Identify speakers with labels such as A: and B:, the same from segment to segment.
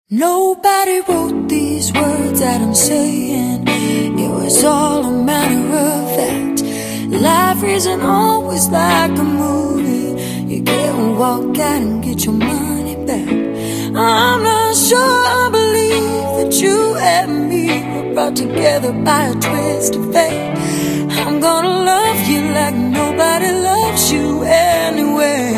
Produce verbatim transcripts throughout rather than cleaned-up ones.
A: Nobody wrote these words that I'm saying. It was all a matter of fact. Life isn't always like a movie. You can't walk out and get your money back. I'm not sure I believe that you and me were brought together by a twist of fate. I'm gonna love you like nobody loves you anyway.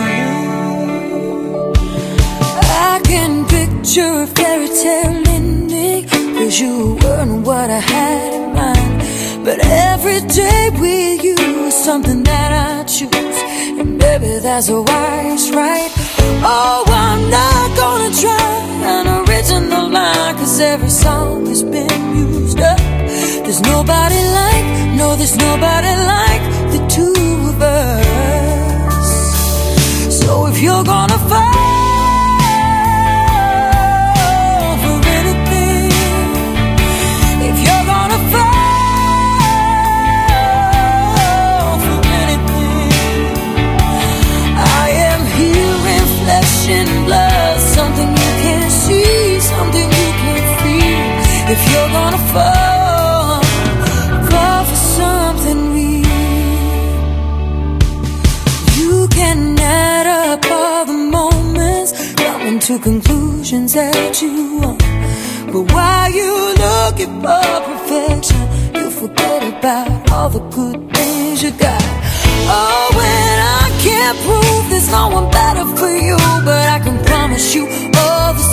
A: I can picture a fairy tale ending, cause you weren't what I had in mind. But every day with you is something that I choose, and baby that's why it's right. Oh, I'm not gonna try an original line, cause every song has been used up. ThereThere's nobody like, no there's nobody like the two of us. So if you're gonna fall for anything, if you're gonna fall for anything, I am here in flesh and blood, something you can't see, something you can't feel. If you're gonna fall, to conclusions that you want, but while you looking for perfection, you forget about all the good things you got. Oh, and I can't prove there's no one better for you, but I can promise you all the